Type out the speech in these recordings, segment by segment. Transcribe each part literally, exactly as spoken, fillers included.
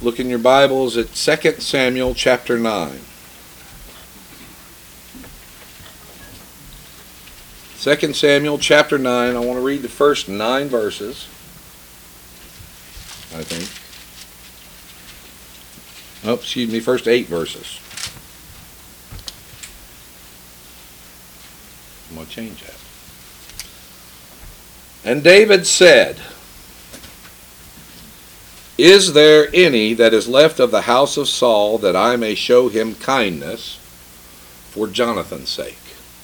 Look in your Bibles at Second Samuel chapter nine. Second Samuel chapter nine. I want to read the first nine verses, I think. Oh, excuse me, first eight verses. I'm going to change that. And David said, "Is there any that is left of the house of Saul, that I may show him kindness for Jonathan's sake?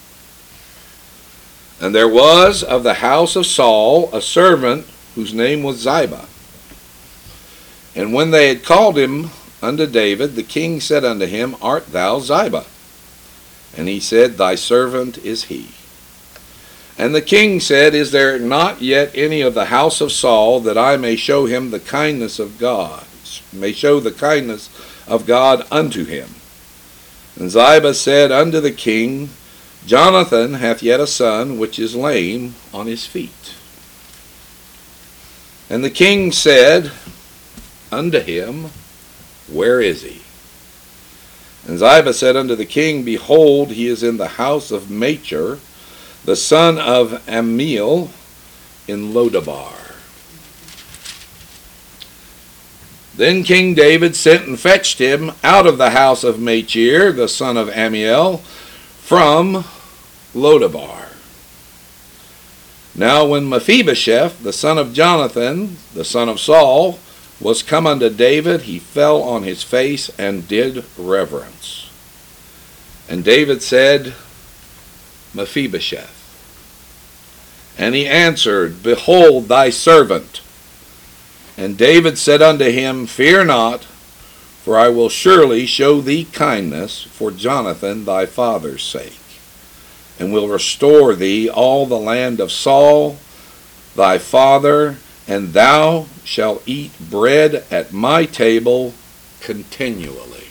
And there was of the house of Saul a servant whose name was Ziba. And when they had called him unto David, the king said unto him, Art thou Ziba? And he said, Thy servant is he. And the king said, Is there not yet any of the house of Saul, that I may show him the kindness of God, may show the kindness of God unto him? And Ziba said unto the king, Jonathan hath yet a son, which is lame on his feet. And the king said unto him, Where is he? And Ziba said unto the king, Behold, he is in the house of Machir, the son of Ammiel, in Lodabar. Then King David sent and fetched him out of the house of Machir, the son of Ammiel, from Lodabar. Now when Mephibosheth, the son of Jonathan, the son of Saul, was come unto David, he fell on his face and did reverence. And David said, Mephibosheth. And he answered, Behold thy servant. And David said unto him, Fear not, for I will surely show thee kindness for Jonathan thy father's sake, and will restore thee all the land of Saul thy father, and thou shalt eat bread at my table continually.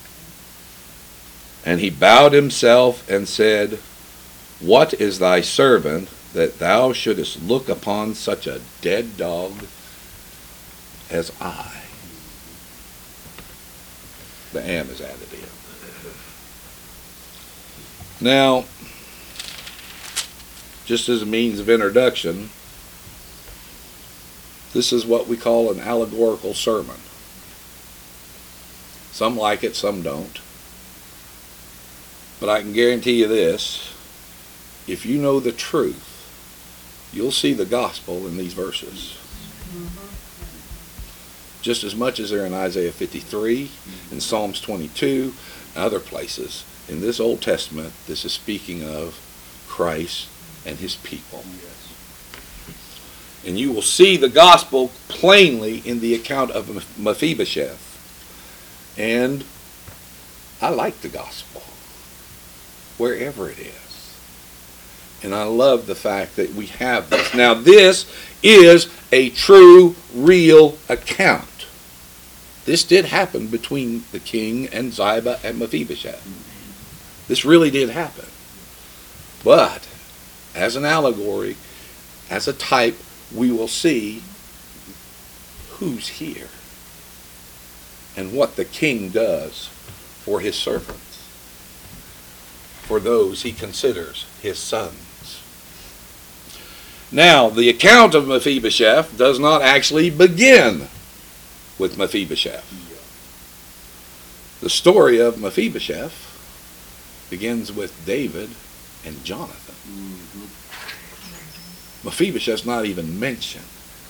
And he bowed himself and said, What is thy servant, that thou shouldest look upon such a dead dog as I? The am is added in. Now, just as a means of introduction, this is what we call an allegorical sermon. Some like it, some don't. But I can guarantee you this, if you know the truth, you'll see the gospel in these verses. Just as much as they're in Isaiah fifty-three, in Psalms twenty-two, and other places. In this Old Testament, this is speaking of Christ and his people. And you will see the gospel plainly in the account of Mephibosheth. And I like the gospel, wherever it is. And I love the fact that we have this. Now this is a true, real account. This did happen between the king and Ziba and Mephibosheth. This really did happen. But as an allegory, as a type, we will see who's here and what the king does for his servants, for those he considers his sons. Now, the account of Mephibosheth does not actually begin with Mephibosheth. The story of Mephibosheth begins with David and Jonathan. Mm-hmm. Mephibosheth's not even mentioned.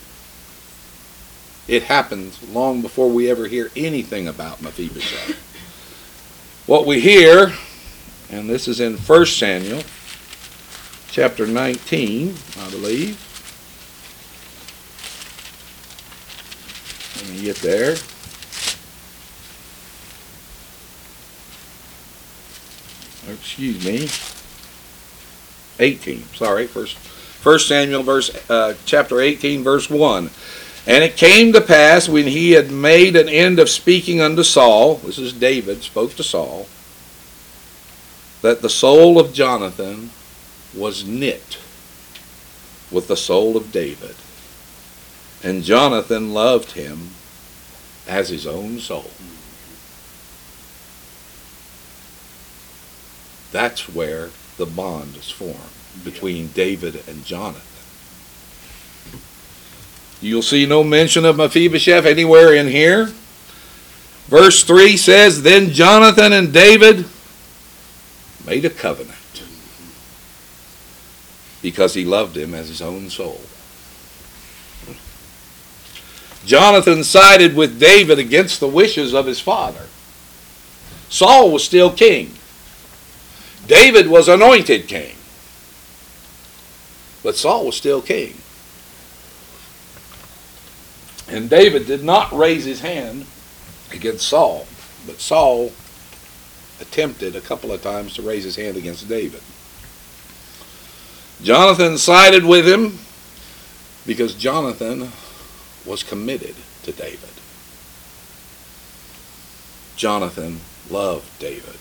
It happens long before we ever hear anything about Mephibosheth. What we hear, and this is in First Samuel, chapter nineteen, I believe. Let me get there. Oh, excuse me. eighteen, sorry, first. First Samuel, verse, uh, chapter eighteen, verse one. And it came to pass, when he had made an end of speaking unto Saul, this is David, spoke to Saul, that the soul of Jonathan was knit with the soul of David. And Jonathan loved him as his own soul. That's where the bond is formed between David and Jonathan. You'll see no mention of Mephibosheth anywhere in here. Verse three says, then Jonathan and David made a covenant because he loved him as his own soul. Jonathan sided with David against the wishes of his father. Saul was still king. David was anointed king. But Saul was still king. And David did not raise his hand against Saul. But Saul attempted a couple of times to raise his hand against David. Jonathan sided with him because Jonathan was committed to David. Jonathan loved David.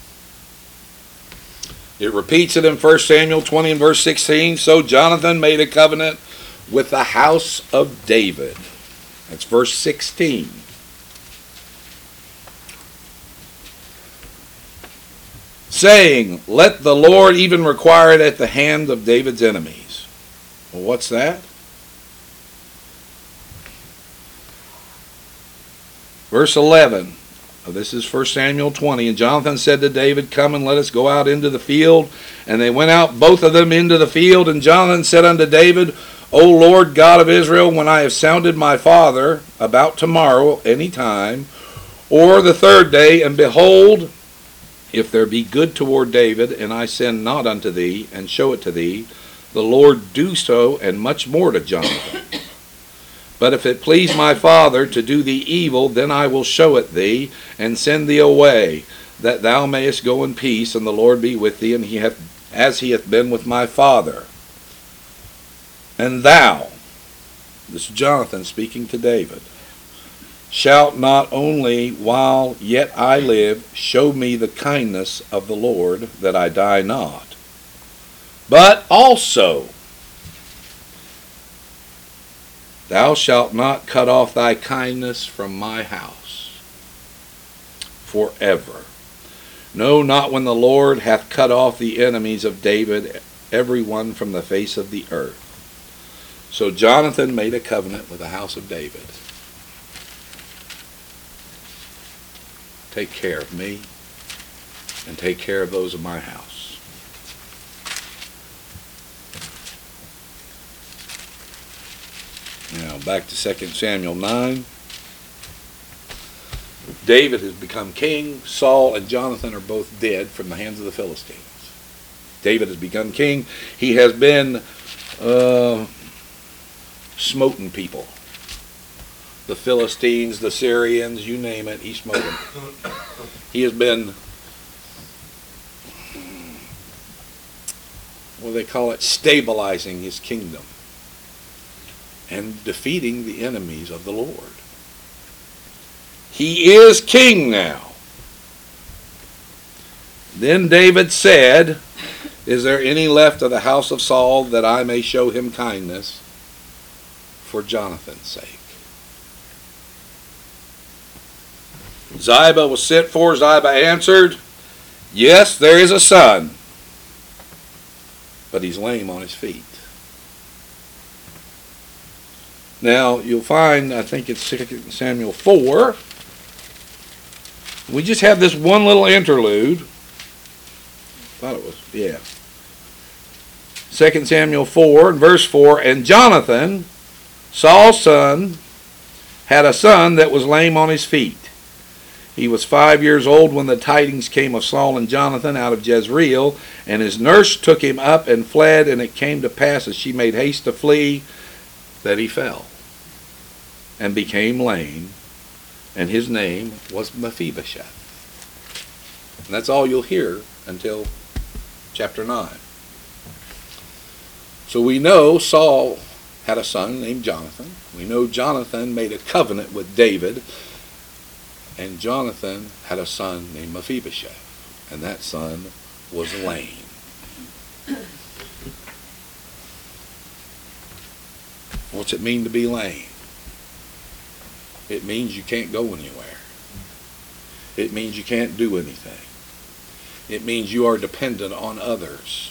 It repeats it in First Samuel twenty and verse sixteen. So Jonathan made a covenant with the house of David. That's verse sixteen. Saying, let the Lord even require it at the hand of David's enemies. Well, what's that? Verse eleven. This is First Samuel twenty. And Jonathan said to David, come and let us go out into the field. And they went out both of them into the field. And Jonathan said unto David, O Lord God of Israel, when I have sounded my father about tomorrow any time, or the third day, and behold, if there be good toward David, and I send not unto thee, and show it to thee, the Lord do so, and much more to Jonathan. But if it please my father to do thee evil, then I will show it thee, and send thee away, that thou mayest go in peace, and the Lord be with thee, and he hath, as he hath been with my father. And thou, this is Jonathan speaking to David, shalt not only while yet I live show me the kindness of the Lord, that I die not, but also thou shalt not cut off thy kindness from my house forever. No, not when the Lord hath cut off the enemies of David, every one from the face of the earth. So Jonathan made a covenant with the house of David. Take care of me and take care of those of my house. Now back to Second Samuel nine. David has become king. Saul and Jonathan are both dead from the hands of the Philistines. David has become king. He has been uh, smoten people. The Philistines, the Syrians, you name it, he smote them. He has been, what do they call it, stabilizing his kingdom and defeating the enemies of the Lord. He is king now. Then David said, is there any left of the house of Saul that I may show him kindness for Jonathan's sake? Ziba was sent for. Ziba answered, yes, there is a son, but he's lame on his feet. Now, you'll find, I think it's Second Samuel four. We just have this one little interlude. Thought it was, yeah. Second Samuel four, and verse four, and Jonathan, Saul's son, had a son that was lame on his feet. He was five years old when the tidings came of Saul and Jonathan out of Jezreel, and his nurse took him up and fled, and it came to pass as she made haste to flee, that he fell and became lame, and his name was Mephibosheth. And that's all you'll hear until chapter nine. So we know Saul had a son named Jonathan. We know Jonathan made a covenant with David, and Jonathan had a son named Mephibosheth, and that son was lame. What's it mean to be lame? It means you can't go anywhere. It means you can't do anything. It means you are dependent on others.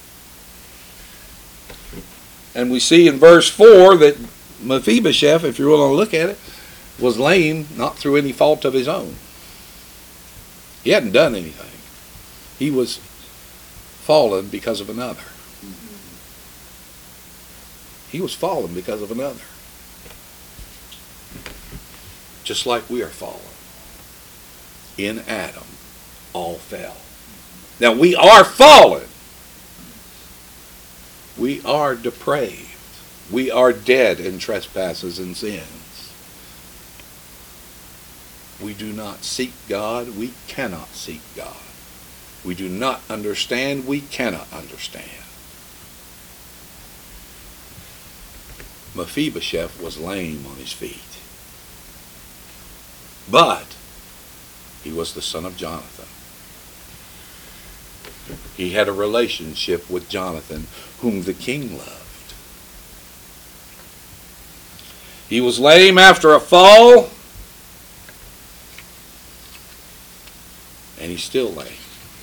And we see in verse four that Mephibosheth, if you're willing to look at it, was lame not through any fault of his own. He hadn't done anything. He was fallen because of another. He was fallen because of another. Just like we are fallen. In Adam, all fell. Now we are fallen. We are depraved. We are dead in trespasses and sins. We do not seek God. We cannot seek God. We do not understand. We cannot understand. Mephibosheth was lame on his feet. But he was the son of Jonathan. He had a relationship with Jonathan, whom the king loved. He was lame after a fall, and he's still lame.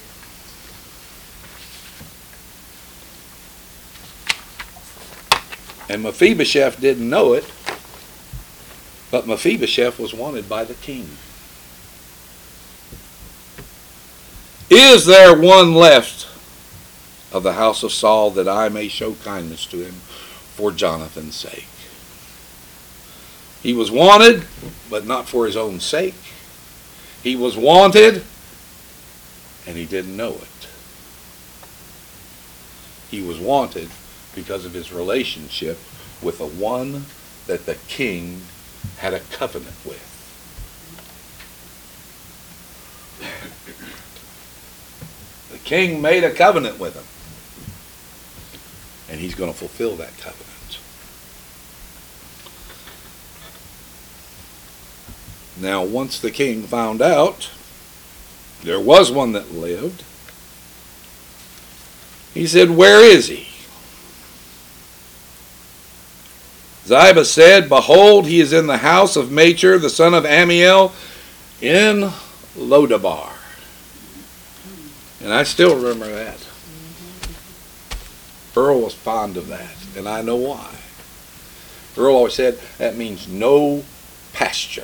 And Mephibosheth didn't know it, but Mephibosheth was wanted by the king. Is there one left of the house of Saul that I may show kindness to him for Jonathan's sake? He was wanted, but not for his own sake. He was wanted, and he didn't know it. He was wanted because of his relationship with the one that the king had a covenant with. The king made a covenant with him, and he's going to fulfill that covenant. Now, once the king found out there was one that lived, he said, "Where is he?" Ziba said, "Behold, he is in the house of Machir, the son of Ammiel, in Lodabar." And I still remember that. Earl was fond of that, and I know why. Earl always said, that means no pasture.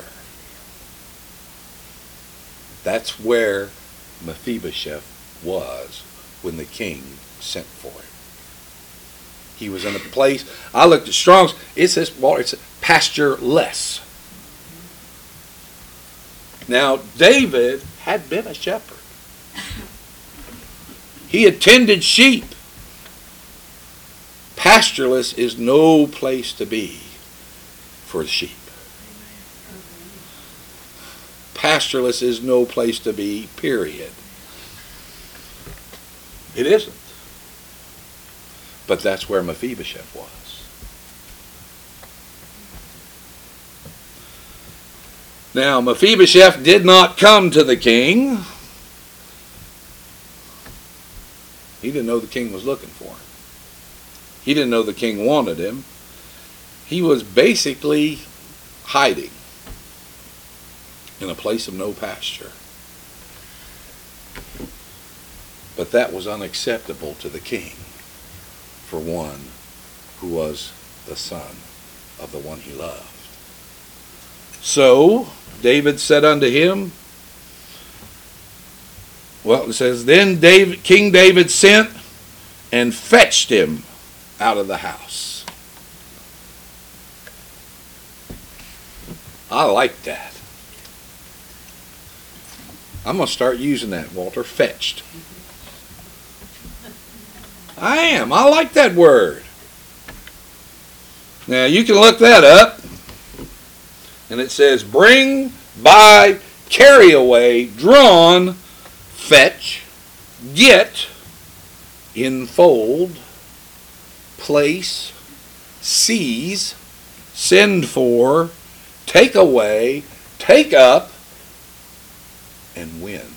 That's where Mephibosheth was when the king sent for him. He was in a place, I looked at Strong's, it says, well, it's pasture-less. Now, David had been a shepherd. He attended sheep. Pastureless is no place to be for the sheep. Pastureless is no place to be, period. It isn't. But that's where Mephibosheth was. Now, Mephibosheth did not come to the king. He didn't know the king was looking for him. He didn't know the king wanted him. He was basically hiding in a place of no pasture. But that was unacceptable to the king for one who was the son of the one he loved. So David said unto him, well, it says, then David, King David sent and fetched him out of the house. I like that. I'm going to start using that, Walter. Fetched. I am. I like that word. Now, you can look that up. And it says, bring, buy, carry away, drawn, fetch, get, enfold, place, seize, send for, take away, take up, and win.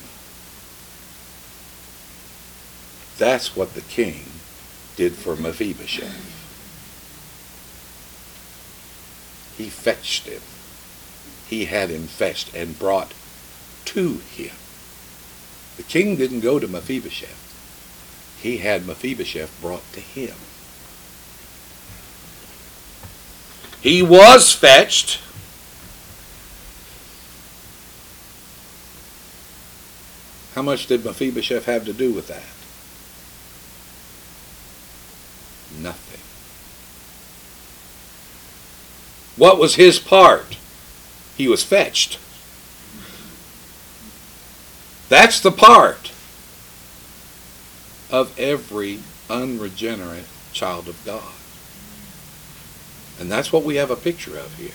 That's what the king did for Mephibosheth. He fetched him. he had him fetched and brought to him. The king didn't go to Mephibosheth. He had Mephibosheth brought to him. He was fetched. How much did Mephibosheth have to do with that? Nothing. What was his part? He was fetched. That's the part of every unregenerate child of God. And that's what we have a picture of here.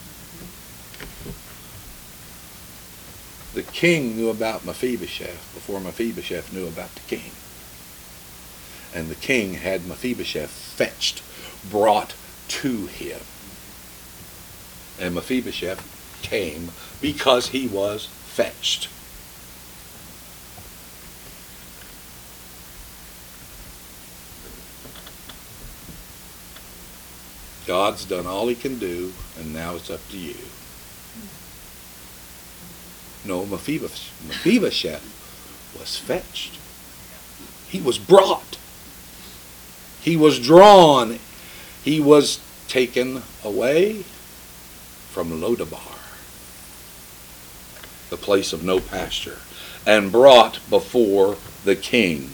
The king knew about Mephibosheth before Mephibosheth knew about the king. And the king had Mephibosheth fetched, brought to him. And Mephibosheth came because he was fetched. God's done all he can do, and now it's up to you. No, Mephibosheth, Mephibosheth was fetched. He was brought. He was drawn. He was taken away from Lodabar, the place of no pasture, and brought before the king.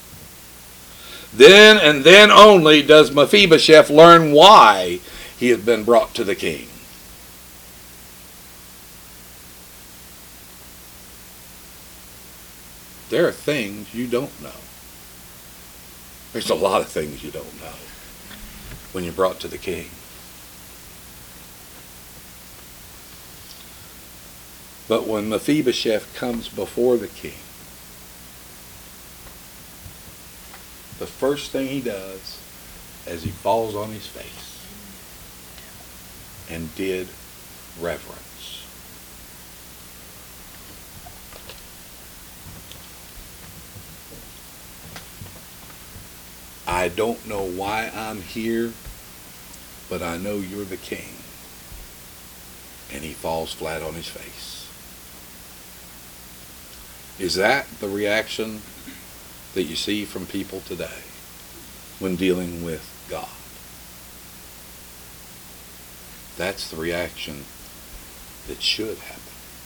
Then and then only does Mephibosheth learn why he has been brought to the king. There are things you don't know. There's a lot of things you don't know when you're brought to the king. But when Mephibosheth comes before the king, the first thing he does is he falls on his face and did reverence. I don't know why I'm here, but I know you're the king. And he falls flat on his face. Is that the reaction that you see from people today when dealing with God? That's the reaction that should happen.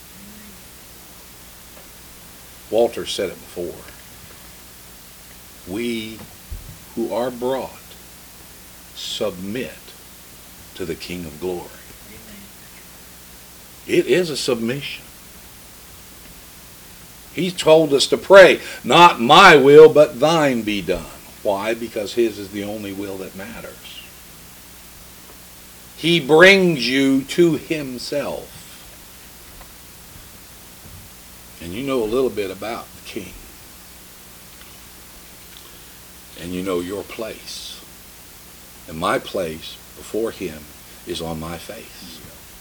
Walter said it before. We who are brought submit to the King of Glory. It is a submission. He's told us to pray, not my will, but thine be done. Why? Because his is the only will that matters. He brings you to himself. And you know a little bit about the king. And you know your place. And my place before him is on my face.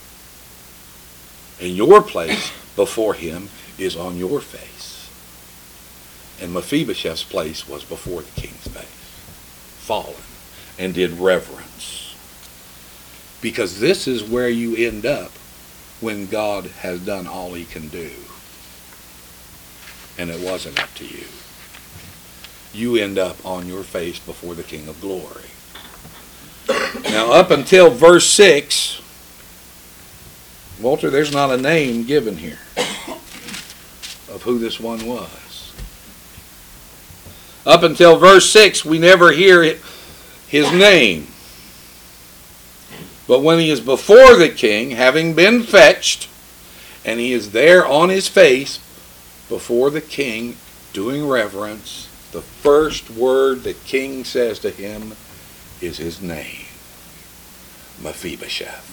And your place before him is on your face. And Mephibosheth's place was before the king's face, fallen, and did reverence. Because this is where you end up when God has done all he can do. And it wasn't up to you. You end up on your face before the King of Glory. Now up until verse six, Walter, there's not a name given here of who this one was. Up until verse six, we never hear his name. But when he is before the king, having been fetched, and he is there on his face before the king, doing reverence, the first word the king says to him is his name, Mephibosheth.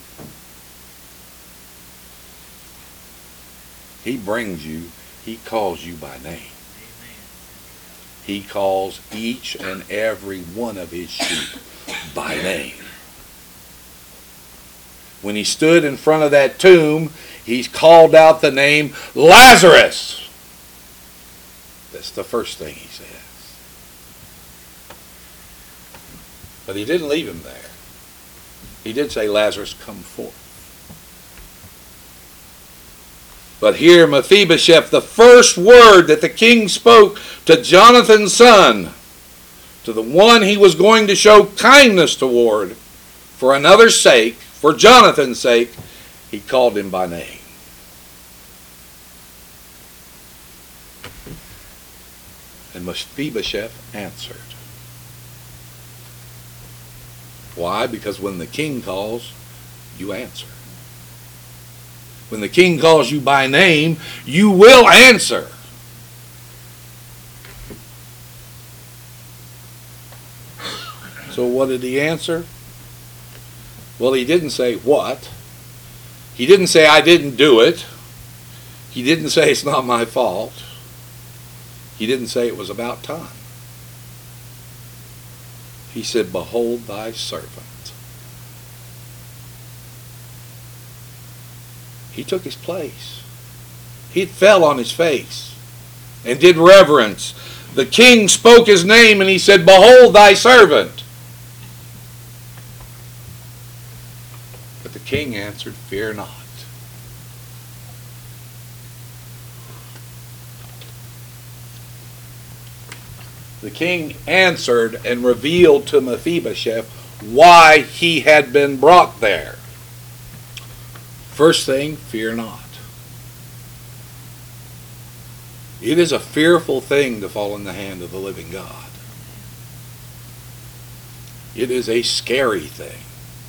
He brings you, he calls you by name. He calls each and every one of his sheep by name. When he stood in front of that tomb, he called out the name Lazarus. That's the first thing he says. But he didn't leave him there. He did say, Lazarus, come forth. But here Mephibosheth, the first word that the king spoke to Jonathan's son, to the one he was going to show kindness toward for another's sake, for Jonathan's sake, he called him by name. And Mephibosheth answered. Why? Because when the king calls, you answer. When the king calls you by name, you will answer. So what did he answer? Well, he didn't say what. He didn't say I didn't do it. He didn't say it's not my fault. He didn't say it was about time. He said, behold thy servant. He took his place. He fell on his face and did reverence. The king spoke his name and he said, behold thy servant. But the king answered, fear not. The king answered and revealed to Mephibosheth why he had been brought there. First thing, fear not. It is a fearful thing to fall in the hand of the living God. It is a scary thing.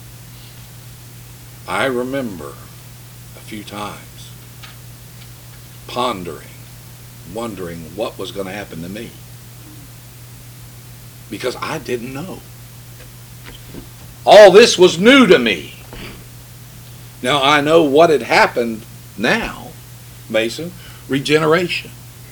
I remember a few times pondering, wondering what was going to happen to me. Because I didn't know. All this was new to me. Now I know what had happened now, Mason, regeneration.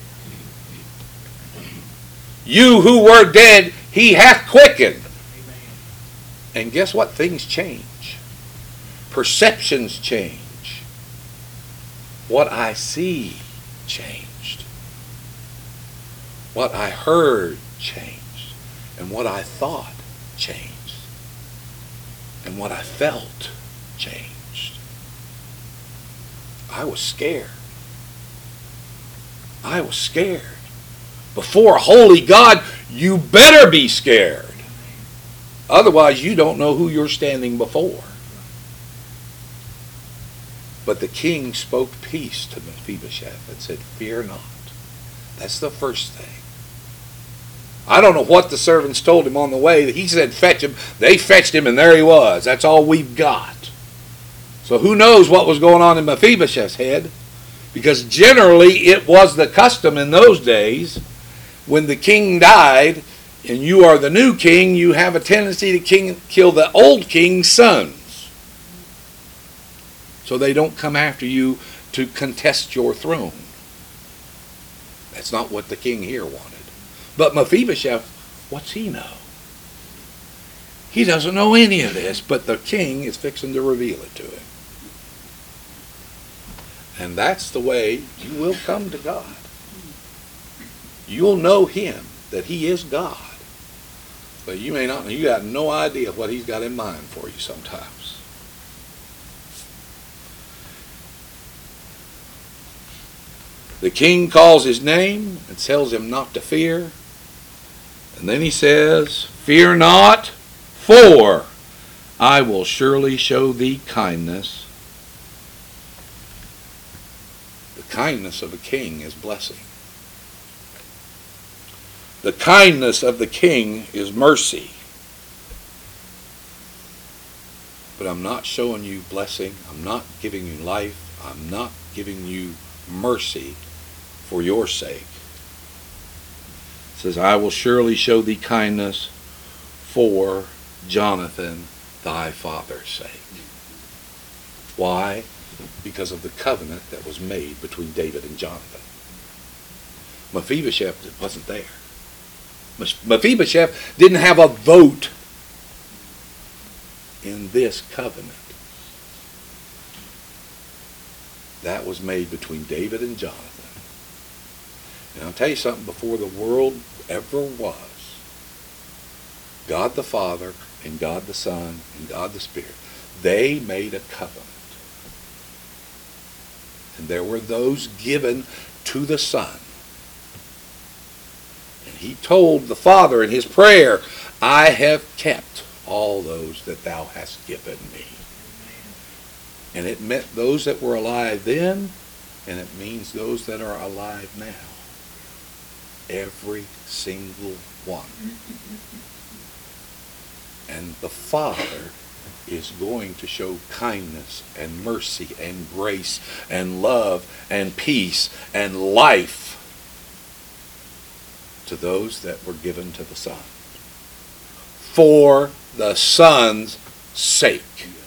You who were dead, he hath quickened. And guess what? Things change. Perceptions change. What I see changed. What I heard changed. And what I thought changed. And what I felt changed. I was scared. I was scared. Before a holy God, you better be scared. Otherwise, you don't know who you're standing before. But the king spoke peace to Mephibosheth and said, fear not. That's the first thing. I don't know what the servants told him on the way. He said, fetch him. They fetched him, and there he was. That's all we've got. So who knows what was going on in Mephibosheth's head? Because generally it was the custom in those days, when the king died, and you are the new king, you have a tendency to king, kill the old king's sons. So they don't come after you to contest your throne. That's not what the king here wanted. But Mephibosheth, what's he know? He doesn't know any of this, but the king is fixing to reveal it to him. And that's the way you will come to God. You'll know him, that he is God. But you may not, you got no idea what he's got in mind for you sometimes. The king calls his name and tells him not to fear. And then he says, fear not, for I will surely show thee kindness. The kindness of a king is blessing. The kindness of the king is mercy. But I'm not showing you blessing. I'm not giving you life. I'm not giving you mercy for your sake. It says, I will surely show thee kindness for Jonathan, thy father's sake. Why? Because of the covenant that was made between David and Jonathan. Mephibosheth wasn't there. Mephibosheth didn't have a vote in this covenant. That was made between David and Jonathan. And I'll tell you something, before the world ever was, God the Father and God the Son and God the Spirit, they made a covenant. And there were those given to the Son. And he told the Father in his prayer, I have kept all those that thou hast given me. And it meant those that were alive then, and it means those that are alive now. Every single one. And the Father is going to show kindness and mercy and grace and love and peace and life to those that were given to the Son. For the Son's sake.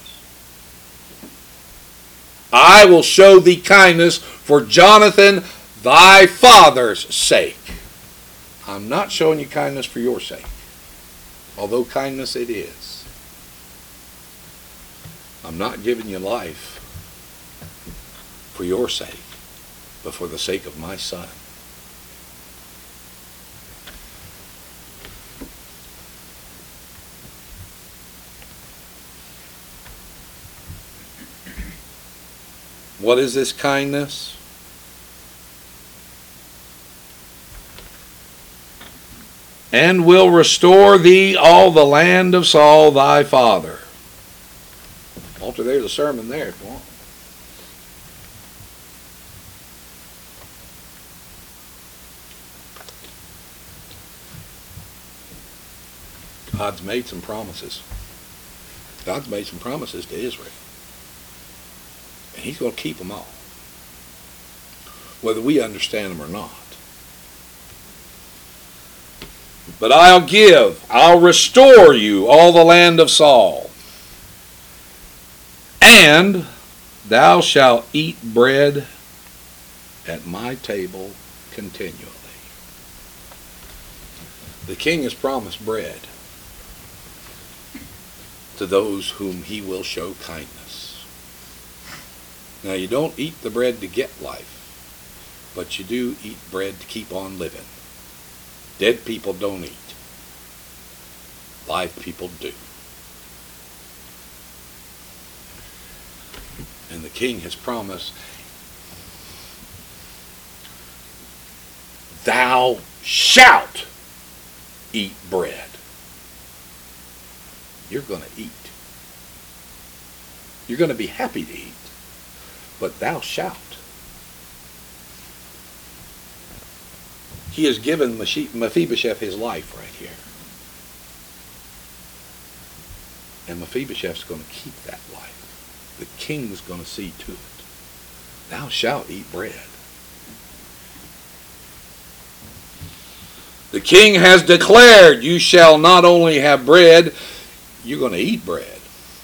I will show thee kindness for Jonathan, thy father's sake. I'm not showing you kindness for your sake, although kindness it is. I'm not giving you life for your sake, but for the sake of my Son. What is this kindness? And will restore thee all the land of Saul thy father. Walter, there's a sermon there if you want. God's made some promises. God's made some promises to Israel. And he's going to keep them all, whether we understand them or not. But I'll give, I'll restore you all the land of Saul. And thou shalt eat bread at my table continually. The king has promised bread to those whom he will show kindness. Now, you don't eat the bread to get life, but you do eat bread to keep on living. Dead people don't eat. Live people do. And the king has promised, thou shalt eat bread. You're going to eat. You're going to be happy to eat, but thou shalt. He has given Mephibosheth his life right here. And Mephibosheth's going to keep that life. The king's going to see to it. Thou shalt eat bread. The king has declared, you shall not only have bread, you're going to eat bread.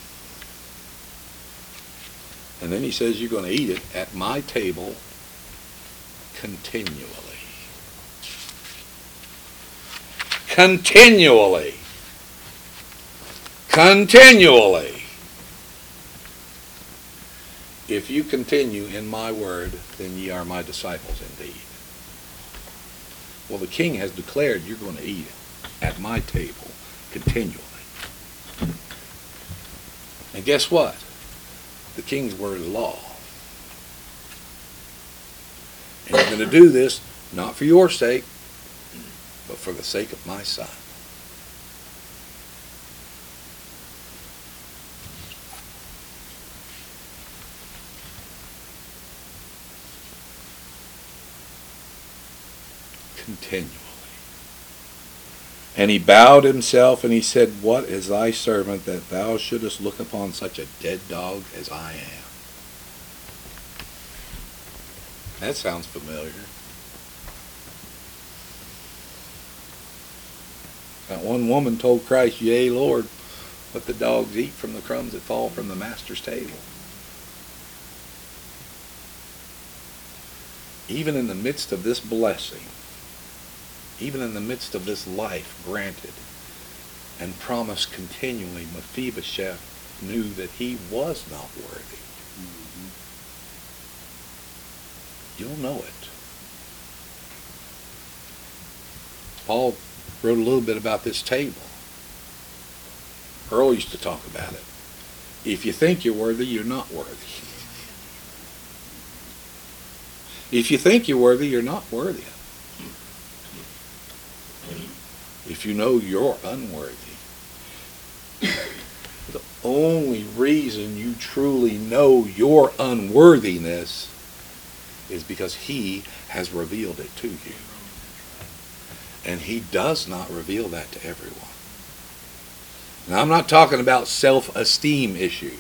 And then he says you're going to eat it at my table continually. Continually. Continually. If you continue in my word, then ye are my disciples indeed. Well, the king has declared you're going to eat it at my table continually. And guess what? The king's word is law. And you're going to do this not for your sake, but for the sake of my Son. Continually. And he bowed himself and he said, what is thy servant that thou shouldest look upon such a dead dog as I am? That sounds familiar. That one woman told Christ, yea, Lord, let the dogs eat from the crumbs that fall from the master's table. Even in the midst of this blessing, even in the midst of this life granted and promised continually, Mephibosheth knew that he was not worthy. Mm-hmm. You'll know it. Paul wrote a little bit about this table. Earl used to talk about it. If you think you're worthy, you're not worthy. If you think you're worthy, you're not worthy. If you know you're unworthy, the only reason you truly know your unworthiness is because he has revealed it to you. And he does not reveal that to everyone. Now, I'm not talking about self-esteem issues.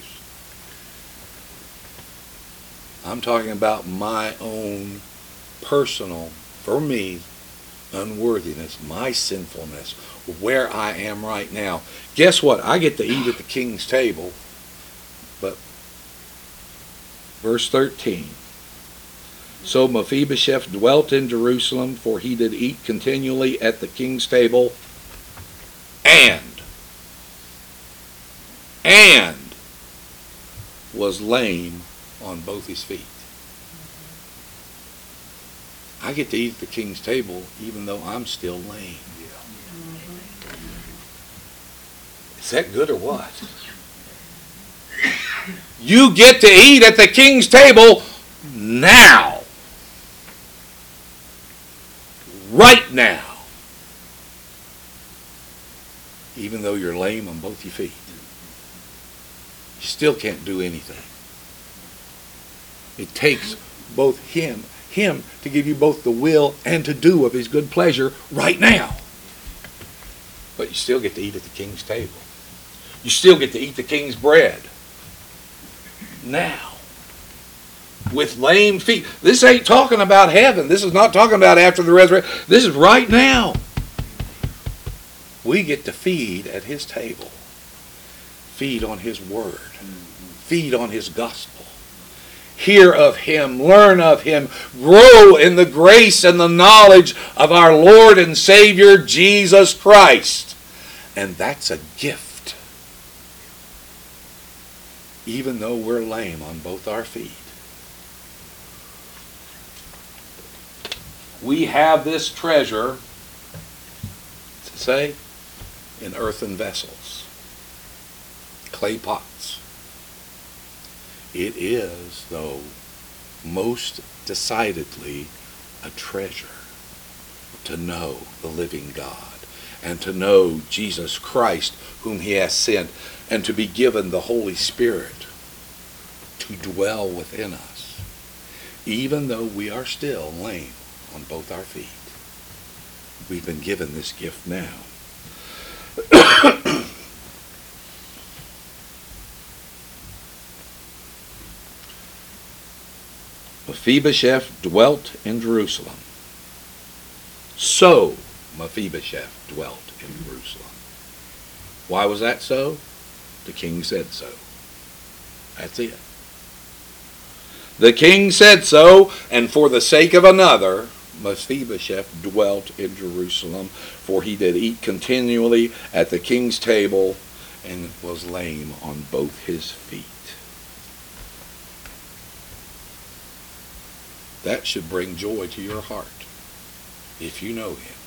I'm talking about my own personal, for me, unworthiness, my sinfulness, where I am right now. Guess what? I get to eat at the king's table. But verse thirteen. So Mephibosheth dwelt in Jerusalem, for he did eat continually at the king's table, and, and was lame on both his feet. I get to eat at the king's table even though I'm still lame. Is that good or what? You get to eat at the king's table now. Right now. Even though you're lame on both your feet. You still can't do anything. It takes both him, him to give you both the will and to do of his good pleasure right now. But you still get to eat at the king's table. You still get to eat the king's bread. Now. With lame feet. This ain't talking about heaven. This is not talking about after the resurrection. This is right now. We get to feed at his table. Feed on his word. Feed on his gospel. Hear of him, learn of him, grow in the grace and the knowledge of our Lord and Savior Jesus Christ. And that's a gift. Even though we're lame on both our feet. We have this treasure, to say, in earthen vessels, clay pots. It is, though, most decidedly a treasure to know the living God and to know Jesus Christ whom he has sent and to be given the Holy Spirit to dwell within us, even though we are still lame on both our feet. We've been given this gift now. Mephibosheth dwelt in Jerusalem. So Mephibosheth dwelt in Jerusalem. Why was that so? The king said so. That's it. The king said so, and for the sake of another, Mephibosheth dwelt in Jerusalem, for he did eat continually at the king's table, and was lame on both his feet. That should bring joy to your heart, if you know him.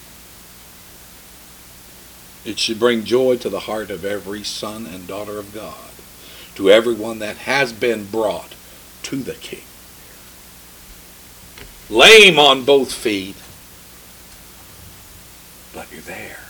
It should bring joy to the heart of every son and daughter of God, to everyone that has been brought to the king. Lame on both feet, but you're there.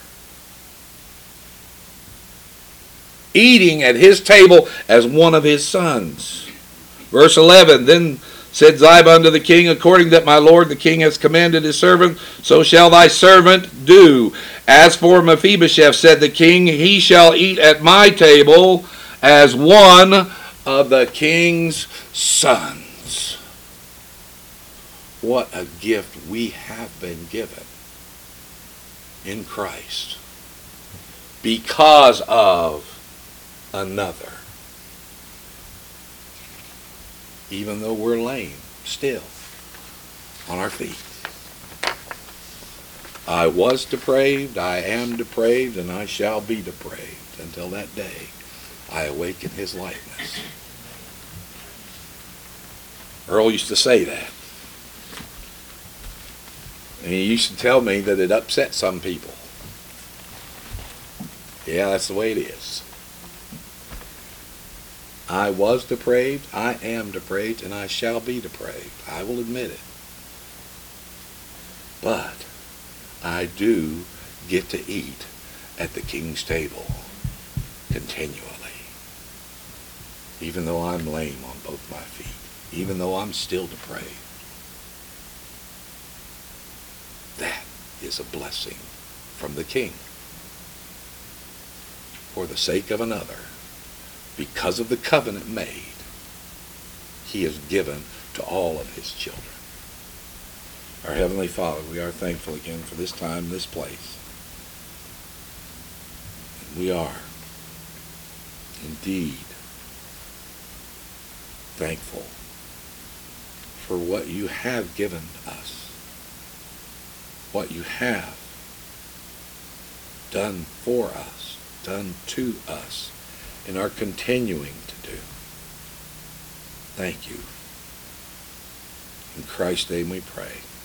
Eating at his table as one of his sons. Verse eleven, then said Ziba unto the king, according that my lord the king has commanded his servant, so shall thy servant do. As for Mephibosheth, said the king, he shall eat at my table as one of the king's sons. What a gift we have been given in Christ because of another. Even though we're lame, still, on our feet. I was depraved, I am depraved, and I shall be depraved until that day I awake in his likeness. Earl used to say that. And he used to tell me that it upset some people. Yeah, that's the way it is. I was depraved, I am depraved, and I shall be depraved. I will admit it. But I do get to eat at the King's table continually. Even though I'm lame on both my feet. Even though I'm still depraved. That is a blessing from the King. For the sake of another, because of the covenant made, he has given to all of his children. Our Heavenly Father, we are thankful again for this time, this place. And we are indeed thankful for what you have given us, what you have done for us, done to us, and are continuing to do. Thank you. In Christ's name we pray.